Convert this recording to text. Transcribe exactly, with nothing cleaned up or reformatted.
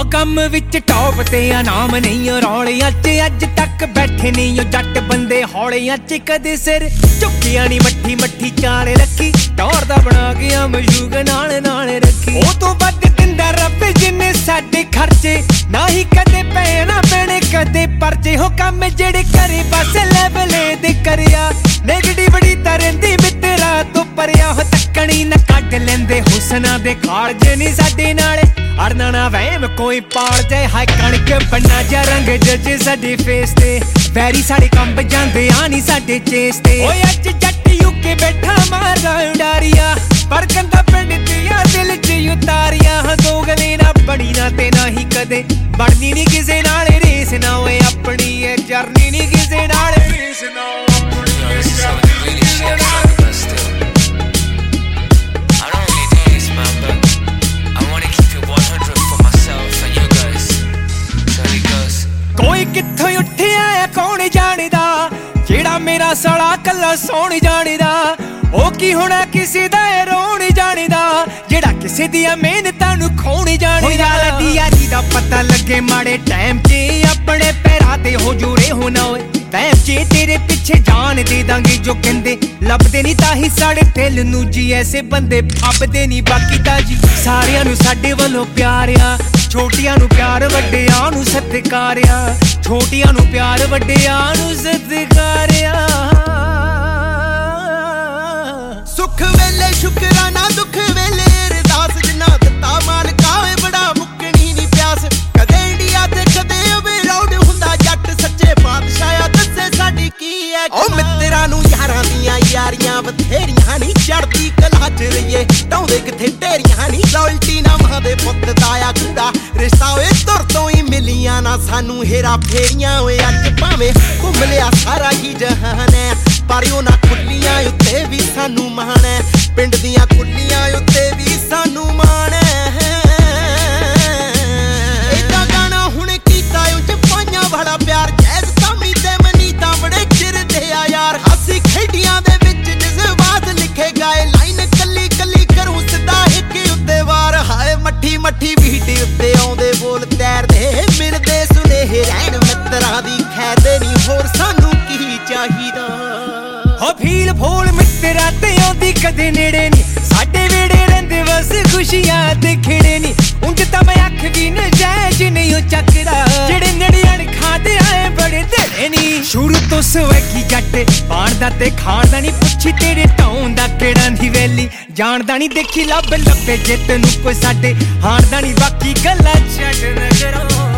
ਕੰਮ ਵਿੱਚ ਟੌਪ ਤੇ ਆ ਨਾਮ ਨਹੀਂ ਓ ਰੌਲਿਆਂ 'ਚ ਅੱਜ ਤੱਕ ਬੈਠੇ ਨਹੀਂ ਓ ਜੱਟ ਬੰਦੇ ਹੌਲਿਆਂ 'ਚ ਕਦੇ ਸਿਰ ਝੁੱਕਿਆ ਨੀ ਮੱਠੀ ਮੱਠੀ ਚਾਲ ਰੱਖੀ ਟੌਰ ਦਾ ਬਣਾ ਗਿਆ ਮਸ਼ੂਕ ਨਾਲ ਨਾਲ ਰੱਖੀ ਉਹ ਤੋਂ ਵੱਧ ਦਿੰਦਾ ਰੱਬ ਜਿੰਨੇ ਸਾਡੇ ਖਰਚੇ ਨਾ ਹੀ ਕਦੇ ਪੈਣਾ ਪੈਣੇ ਕਦੇ ਪਰਚੇ ਹੋ ਕੰਮ ਜਿਹੜੇ ਕਰੇ ਬਸ ਲੈਵਲੇ ਦੇ ਕਰਿਆ ਨੈਗੇਟਿਵਿਟੀ ਤਾਂ ਰਹਿੰਦੀ ਮਿੱਤਰਾ ਤੋਂ ਪਰਿਆ ਹੋ ਤੱਕਣੀ ਨਾ ਕੱਢ ਲੈਂਦੇ ਹੁਸਨਾ ਦੇ ਖਾਲਜੇ ਨੀ ਸਾਡੇ ਨਾਲ ਅੜਨਾ ਨਾ ਵਹਿਮ ਕੋਈ ਪਾਲ ਜਾਏ ਹਾਏ ਕਣਕ ਬੰਨਾ ਜਾ ਰੰਗ ਜੱਜ ਸਾਡੇ ਫੇਸ ਤੇ ਵੈਰੀ ਸਾਡੇ ਕੰਬ ਜਾਂਦੇ ਆ ਨੀ ਸਾਡੇ ਚੇਸ ਤੇ ਓਏ ਅੱਜ ਜੱਟ ਯੂਕੇ ਬੈਠਾ ਮਾਰਦਾ ਉਡਾਰੀਆ ਪਰ ਕੰਦਾ ਪਿੰਡ ਦੀਆਂ ਦਿਲ 'ਚ ਉਤਾਰੀਆਂ ਦੋ ਗਲੇ ਨਾ ਬਣੀ ਨਾ ਤੇ ਨਾ ਹੀ ਕਦੇ ਬਣਨੀ ਨੀ ਕਿਸੇ ਨਾਲ ਰੇਸ ਨਾ ਓਏ ਆਪਣੀ ਇਹ ਜਰਨੀ ਨੀ ਕਿਸੇ ਨਾਲ ਰੇਸ ਨਾ ਕੋਈ ਕਿੱਥੋਂ ਉੱਠਿਆ ਆ ਕੌਣ ਜਾਣਦਾ ਜਿਹੜਾ ਮੇਰਾ ਸਾਲਾ ਕੱਲਾ ਸੌਣ ਜਾਣਦਾ ਉਹ ਕੀ ਹੋਣਾ ਕਿਸੇ ਦਾ ਰੋਣ ਜਾਣਦਾ ਜਿਹੜਾ ਕਿਸੇ ਦੀਆਂ ਮਿਹਨਤਾਂ ਨੂੰ ਖੋਣ ਜਾਣਦਾ ਯਾਰੀ ਯਾਰੀ ਦਾ ਪਤਾ ਲੱਗੇ ਮਾੜੇ ਟਾਈਮ 'ਚ ਆਪਣੇ ਪੈਰਾਂ ਤੇ ਹੋ ਜੂਰੇ ਹੋਣਾ ਓਏ ਵਹਿਮ 'ਚ ਤੇਰੇ ਪਿੱਛੇ ਜਾਨ ਦੇ ਦਾਂਗੇ ਜੋ ਕਹਿੰਦੇ ਲੱਭਦੇ ਨਹੀਂ ਤਾਂ ਹੀ ਸਾਡੇ ਦਿਲ ਨੂੰ ਜੀ ਐਸੇ ਬੰਦੇ ਫੱਬਦੇ ਨਹੀਂ ਬਾਕੀ ਤਾਂ ਜੀ ਸਾਰਿਆਂ ਨੂੰ ਸਾਡੇ ਵੱਲੋਂ ਪਿਆਰ ਆ ਛੋਟੀਆਂ ਨੂੰ ਪਿਆਰ ਵੱਡਿਆਂ ਨੂੰ ਸਤਿਕਾਰ ਆ ਛੋਟੀਆਂ ਨੂੰ ਪਿਆਰ ਵੱਡਿਆਂ ਨੂੰ ਸਤਿਕਾਰ ਆ ਸੁੱਖ ਵੇਲੇ ਸ਼ੁਕਰਾਨਾ ਦੁੱਖ ਵੇਲੇ ਅਰਦਾਸ ਜਿੰਨਾ ਦਿੱਤਾ ਮਾਲਕਾ ਵੇ ਬੜਾ ਮੁੱਕਣੀ ਨੀ ਪਿਆਸ ਕਦੇ ਇੰਡੀਆ ਤੇ ਕਦੇ ਅਬਰਾਊਡ ਹੁੰਦਾ ਜੱਟ ਸੱਚੇ ਬਾਦਸ਼ਾਹ ਦੱਸੇ ਸਾਡੀ ਕੀ ਐ ਓ ਮਿੱਤਰਾਂ ਨੂੰ ਯਾਰਾਂ ਦੀਆਂ ਯਾਰੀਆਂ ਬਥੇਰੀਆਂ ਨੀ ਚੜਦੀ ਕਲਾ 'ਚ ਰਹੀਏ ਢਾਉਂਦੇ ਕਿੱਥੇ ਢੇਰੀਆਂ ਨੀ ਲਾਇਲਟੀ ਨਾ ਮਾਂ ਦੇ ਪੁੱਤ ਦਾ ਆ ਗੁੰਡਾ ਰਿਸ਼ਤਾ ਓਏ ਤੁਰ ਤੋਂ ਹੀ ਮਿਲੀਆਂ ਨਾ ਸਾਨੂੰ ਹੇਰਾ ਫੇਰੀਆਂ ਓਏ ਅੱਜ ਭਾਵੇਂ ਘੁੰਮ ਲਿਆ ਸਾਰਾ ਹੀ ਜਹਾਨ ਐ ਪਰ ਉਹਨਾਂ ਕੁੱਲੀਆਂ ਉੱਤੇ ਵੀ ਸਾਨੂੰ ਮਾਣ ਐ ਪਿੰਡ ਦੀਆਂ ਕੁੱਲੀਆਂ ਉੱਤੇ ਵੀ ਸਾਨੂੰ ਮਾਣ ਐ ਏਦਾਂ ਗਾਣਾ ਹੁਣ ਕੀਤਾ ਉੱਚ ਪਾਈਆਂ ਵਾਲਾ ਪਿਆਰ ਜੈਜ਼ ਸਾਮੀ ਤੇ ਮਨੀ ਤਾਂ ਬੜੇ ਚਿਰਦੇ ਆ ਯਾਰ ਹਾਸੀ ਖੇਡੀਆਂ ਦੇ ਵਿੱਚ ਜਜ਼ਬਾਤ ਲਿਖੇ ਗਾਏ ਲਾਈਨ ਕੱਲੀ ਕੱਲੀ ਕਰੂੰ ਸਿੱਧਾ ਇੱਕ ਉੱਤੇ ਵਾਰ ਹਾਏ ਮੱਠੀ ਮੱਠੀ ਬੀਟ ਉੱਤੇ ਆਉਂਦੇ ਬੋਲ ਤੈਰਦੇ ਮਿਲਦੇ ਸੁਨੇਹੇ ਰਹਿਣ ਮਿੱਤਰਾਂ ਦੀ ਖੈਦੇ ਨਹੀਂ ਹੋਰ ਸਾਨੂੰ ਕੀ ਚਾਹੀਦਾ ਹੋ ਫੀਲ ਫੋਲ ਮਿੱਤਰਾਂ ਤੇ ਆਉਂਦੀ ਕਦੇ ਨੇੜੇ ਨੀ ਸਾਡੇ ਵੇੜੇ ਰਹਿੰਦੇ ਬਸ ਖੁਸ਼ੀਆਂ ਤੇ ਖੇੜੇ ਨੀ ਉਂਝ ਤਾਂ ਮੈਂ ਅੱਖ ਵੀ ਨਜਾਇਜ਼ ਨਹੀਂ ਉਹ ਚੱਕਦਾ ਜਿਹੜੇ ਨੇੜੇ ਅਣ ਖਾਂਦੇ ਆਏ ਬੜੇ ਢੇੜੇ ਨੀ ਸ਼ੁਰੂ ਤੋਂ ਸਵੈਗੀ ਜੱਟ ਪਾਣਦਾ ਤੇ ਖਾਣਦਾ ਨੀ ਪੁੱਛੀ ਤੇਰੇ ਢਾਉਣ ਦਾ ਕਿਹੜਾ ਦੀ ਵੈਲੀ ਜਾਣਦਾ ਨੀ ਦੇਖੀ ਲੱਭ ਲੱਭੇ ਜੇ ਤੈਨੂੰ ਕੋਈ ਸਾਡੇ ਹਾਣਦਾ ਨੀ ਬਾਕੀ ਗੱਲਾਂ ਛੱਡ ਨਜ਼ਰੋਂ